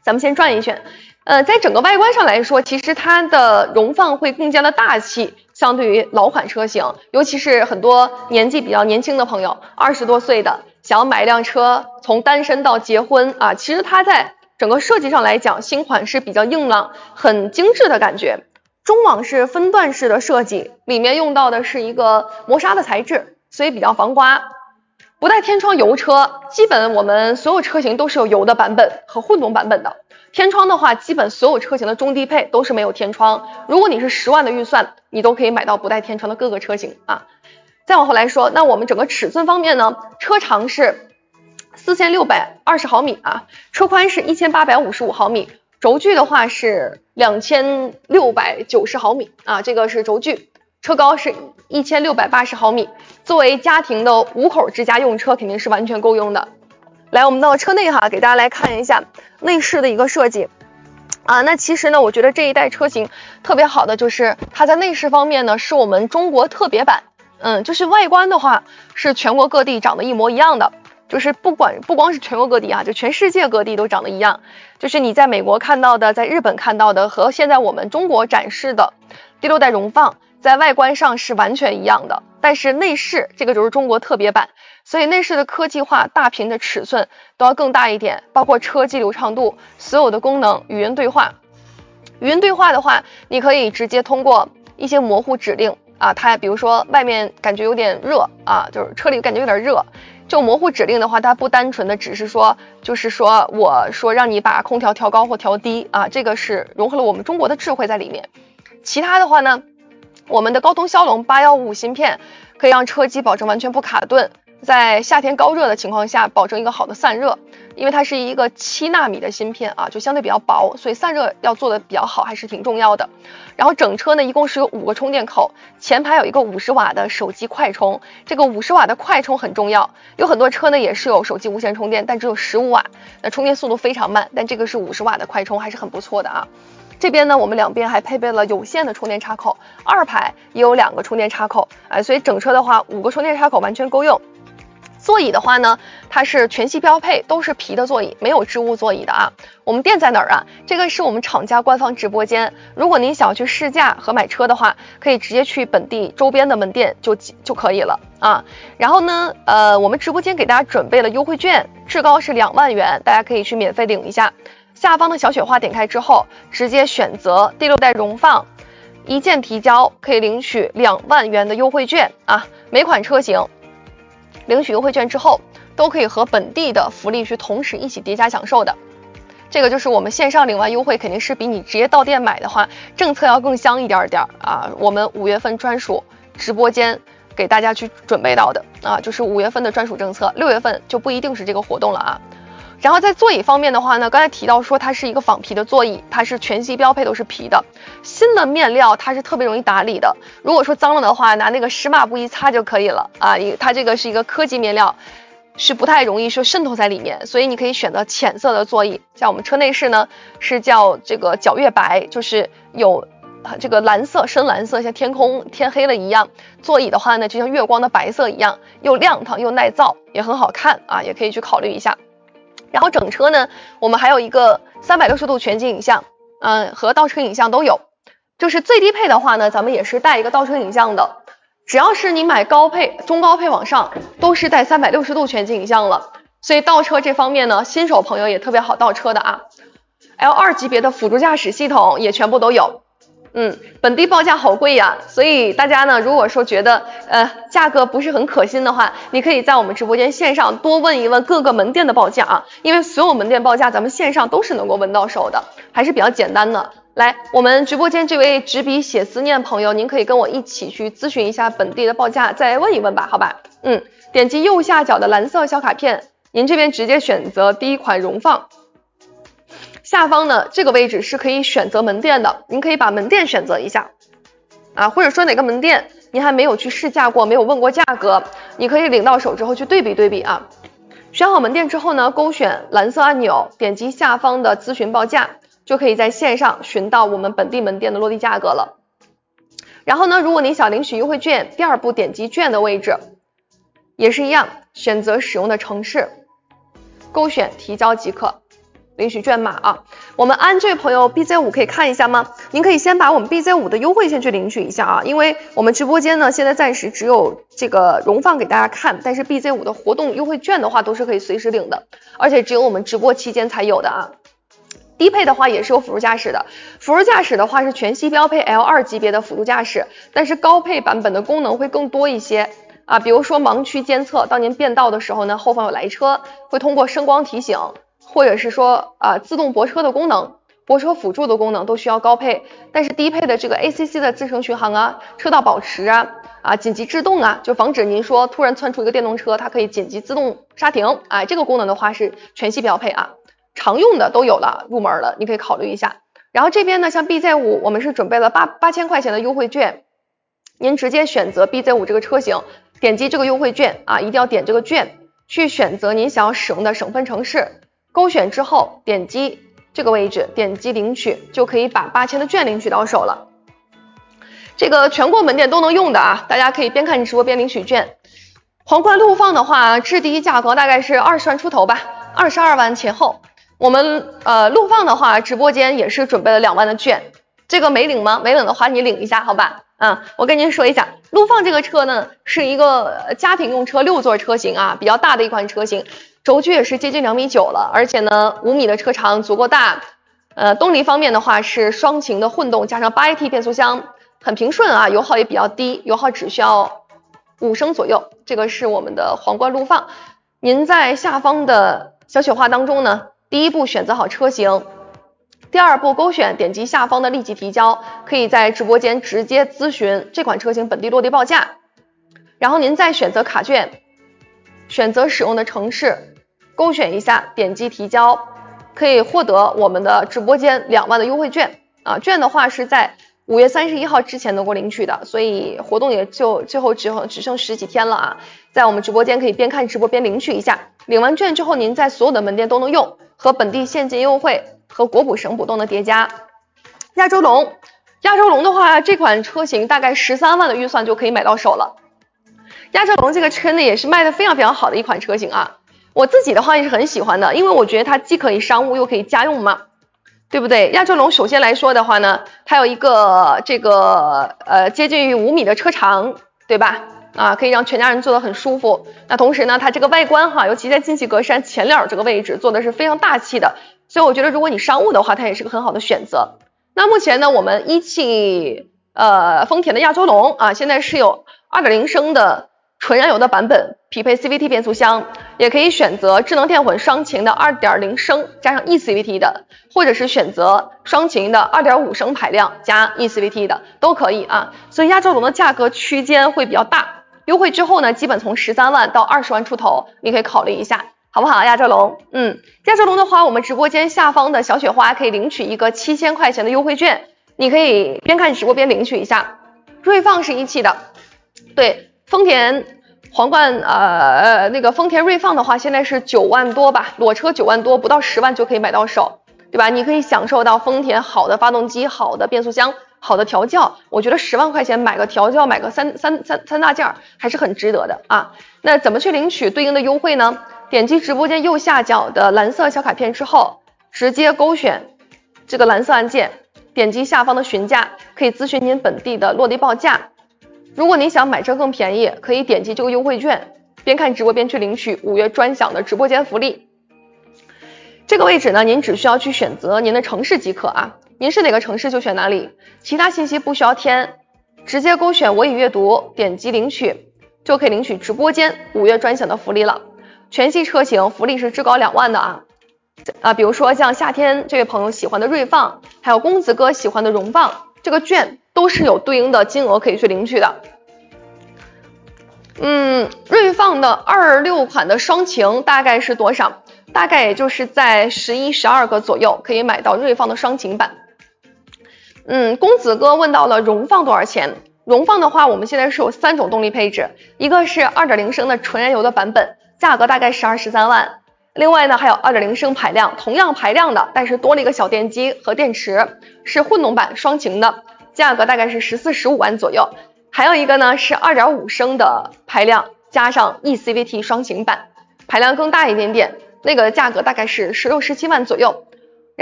咱们先转一圈。在整个外观上来说，其实它的荣放会更加的大气，相对于老款车型，尤其是很多年纪比较年轻的朋友，20多岁的想要买一辆车，从单身到结婚啊，其实它在整个设计上来讲，新款是比较硬朗、很精致的感觉。中网是分段式的设计，里面用到的是一个磨砂的材质，所以比较防刮。不带天窗油车，基本我们所有车型都是有油的版本和混动版本的。天窗的话，基本所有车型的中低配都是没有天窗。如果你是10万的预算，你都可以买到不带天窗的各个车型啊。再往后来说，那我们整个尺寸方面呢，车长是4620毫米啊，车宽是1855毫米，轴距的话是2690毫米啊，这个是轴距。车高是1680毫米，作为家庭的5口之家用车肯定是完全够用的。来，我们到车内哈，给大家来看一下内饰的一个设计啊。那其实呢，我觉得这一代车型特别好的就是它在内饰方面呢，是我们中国特别版。就是外观的话是全国各地长得一模一样的，就是不光是全国各地啊，就全世界各地都长得一样。就是你在美国看到的，在日本看到的和现在我们中国展示的第6代荣放在外观上是完全一样的，但是内饰这个就是中国特别版，所以内饰的科技化、大屏的尺寸都要更大一点，包括车机流畅度、所有的功能、语音对话。语音对话的话，你可以直接通过一些模糊指令啊，它比如说外面感觉有点热啊，就是车里感觉有点热，这种模糊指令的话，它不单纯的只是说，就是说我说让你把空调调高或调低啊，这个是融合了我们中国的智慧在里面。其他的话呢，我们的高通骁龙8155芯片可以让车机保证完全不卡顿，在夏天高热的情况下保证一个好的散热，因为它是一个7纳米的芯片啊，就相对比较薄，所以散热要做的比较好还是挺重要的。然后整车呢一共是有5个充电口，前排有一个50瓦的手机快充，这个50瓦的快充很重要，有很多车呢也是有手机无线充电，但只有15瓦，那充电速度非常慢，但这个是50瓦的快充还是很不错的啊。这边呢，我们两边还配备了有线的充电插口，2排也有2个充电插口，所以整车的话5个充电插口完全够用。座椅的话呢，它是全系标配，都是皮的座椅，没有织物座椅的啊。我们店在哪儿啊？这个是我们厂家官方直播间，如果您想要去试驾和买车的话，可以直接去本地周边的门店就可以了啊。然后呢，我们直播间给大家准备了优惠券，至高是2万元，大家可以去免费领一下。下方的小雪花点开之后，直接选择第6代荣放，一键提交，可以领取2万元的优惠券啊。每款车型领取优惠券之后，都可以和本地的福利去同时一起叠加享受的。这个就是我们线上领完优惠，肯定是比你直接到店买的话，政策要更香一点啊。我们5月份专属直播间给大家去准备到的啊，就是5月份的专属政策，6月份就不一定是这个活动了啊。然后在座椅方面的话呢，刚才提到说它是一个仿皮的座椅，它是全系标配都是皮的，新的面料它是特别容易打理的，如果说脏了的话，拿那个湿抹布一擦就可以了啊。它这个是一个科技面料，是不太容易说渗透在里面，所以你可以选择浅色的座椅。像我们车内饰呢是叫这个皎月白，就是有这个蓝色深蓝色，像天空天黑了一样。座椅的话呢就像月光的白色一样，又亮堂又耐造，也很好看啊，也可以去考虑一下。然后整车呢，我们还有一个360度全景影像，和倒车影像都有。就是最低配的话呢，咱们也是带一个倒车影像的。只要是你买高配、中高配往上，都是带360度全景影像了。所以倒车这方面呢，新手朋友也特别好倒车的啊。L2 级别的辅助驾驶系统也全部都有。本地报价好贵呀，所以大家呢，如果说觉得价格不是很可心的话，你可以在我们直播间线上多问一问各个门店的报价啊，因为所有门店报价咱们线上都是能够问到手的，还是比较简单的。来，我们直播间这位执笔写思念朋友，您可以跟我一起去咨询一下本地的报价，再问一问吧，好吧？点击右下角的蓝色小卡片，您这边直接选择第一款荣放。下方呢，这个位置是可以选择门店的，您可以把门店选择一下啊，或者说哪个门店您还没有去试驾过，没有问过价格，你可以领到手之后去对比对比啊。选好门店之后呢，勾选蓝色按钮，点击下方的咨询报价，就可以在线上询到我们本地门店的落地价格了。然后呢，如果您想领取优惠券，第2步点击券的位置，也是一样，选择使用的城市，勾选提交即可。 领取券码啊。我们安这位朋友 BZ5 可以看一下吗？您可以先把我们 BZ5 的优惠先去领取一下啊，因为我们直播间呢现在暂时只有这个荣放给大家看，但是 BZ5 的活动优惠券的话都是可以随时领的，而且只有我们直播期间才有的啊。低配的话也是有辅助驾驶的，辅助驾驶的话是全系标配 L2 级别的辅助驾驶，但是高配版本的功能会更多一些啊，比如说盲区监测，当您变道的时候呢，后方有来车，会通过声光提醒，或者是说自动泊车的功能，泊车辅助的功能都需要高配，但是低配的这个 ACC 的自适应巡航啊，车道保持紧急制动就防止您说突然窜出一个电动车，它可以紧急自动刹停这个功能的话是全系标配常用的都有了，入门了，你可以考虑一下。然后这边呢，像 BZ5 我们是准备了8000块钱的优惠券，您直接选择 BZ5 这个车型，点击这个优惠券一定要点这个券，去选择您想要使用的省份城市，勾选之后点击这个位置，点击领取，就可以把8000的券领取到手了。这个全国门店都能用的大家可以边看直播边领取券。皇冠陆放的话，至低价格大概是20万出头吧，22万前后。我们陆放的话，直播间也是准备了2万的券，这个没领吗？没领的话你领一下好吧。我跟您说一下，陆放这个车呢是一个家庭用车6座车型比较大的一款车型，轴距也是接近2.9米了，而且呢5米的车长足够大。动力方面的话是双擎的混动加上8AT 变速箱，很平顺油耗也比较低，油耗只需要5升左右。这个是我们的皇冠陆放。您在下方的小雪花当中呢，第一步选择好车型，第二步勾选点击下方的立即提交，可以在直播间直接咨询这款车型本地落地报价，然后您再选择卡券，选择使用的城市，勾选一下点击提交，可以获得我们的直播间2万的优惠券券的话是在5月31号之前能够领取的，所以活动也就最后只剩10几天了在我们直播间可以边看直播边领取一下，领完券之后您在所有的门店都能用，和本地现金优惠和国补省补都能叠加。亚洲龙的话，这款车型大概13万的预算就可以买到手了。亚洲龙这个车呢也是卖的非常非常好的一款车型我自己的话也是很喜欢的，因为我觉得它既可以商务又可以家用嘛，对不对？亚洲龙首先来说的话呢，它有一个这个接近于5米的车长，对吧？可以让全家人坐得很舒服。那同时呢，它这个外观尤其在进气格栅前脸这个位置做的是非常大气的，所以我觉得如果你商务的话，它也是个很好的选择。那目前呢，我们一汽丰田的亚洲龙现在是有 2.0 升的纯燃油的版本，匹配 CVT 变速箱，也可以选择智能电混双擎的 2.0 升加上 eCVT 的，或者是选择双擎的 2.5 升排量加 eCVT 的都可以所以亚洲龙的价格区间会比较大，优惠之后呢，基本从13万到20万出头，你可以考虑一下，好不好？亚洲龙，亚洲龙的话，我们直播间下方的小雪花可以领取一个7000块钱的优惠券，你可以边看直播边领取一下。锐放是一汽的，对，丰田皇冠那个丰田锐放的话，现在是9万多吧，裸车9万多，不到10万就可以买到手，对吧？你可以享受到丰田好的发动机、好的变速箱、好的调教，我觉得10万块钱买个调教，买个三大件还是很值得的那怎么去领取对应的优惠呢？点击直播间右下角的蓝色小卡片之后，直接勾选这个蓝色按键，点击下方的询价，可以咨询您本地的落地报价。如果您想买车更便宜，可以点击这个优惠券，边看直播边去领取5月专享的直播间福利。这个位置呢，您只需要去选择您的城市即可您是哪个城市就选哪里，其他信息不需要填，直接勾选我已阅读，点击领取，就可以领取直播间5月专享的福利了。全系车型福利是至高2万的比如说像夏天这位朋友喜欢的锐放，还有公子哥喜欢的荣放，这个券都是有对应的金额可以去领取的。锐放的26款的双擎大概是多少？大概也就是在11、12个左右可以买到锐放的双擎版。公子哥问到了荣放多少钱？荣放的话，我们现在是有3种动力配置，一个是 2.0 升的纯燃油的版本，价格大概12、13万。另外呢，还有 2.0 升排量，同样排量的，但是多了一个小电机和电池，是混动版双擎的，价格大概是14、15万左右。还有一个呢是 2.5 升的排量加上 eCVT 双擎版，排量更大一点点， 那个价格大概是16、17万左右。